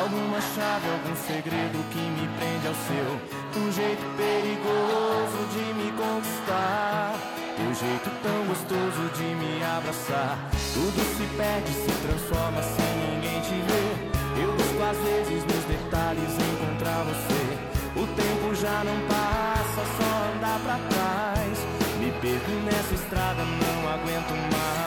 alguma chave, algum segredo que me prende ao seu. Um jeito perigoso de me conquistar, teu jeito tão gostoso de me abraçar. Tudo se perde, se transforma sem ninguém te ver. Eu busco às vezes nos detalhes encontrar você. O tempo já não passa, só andar pra trás. Me perco nessa estrada, não aguento mais.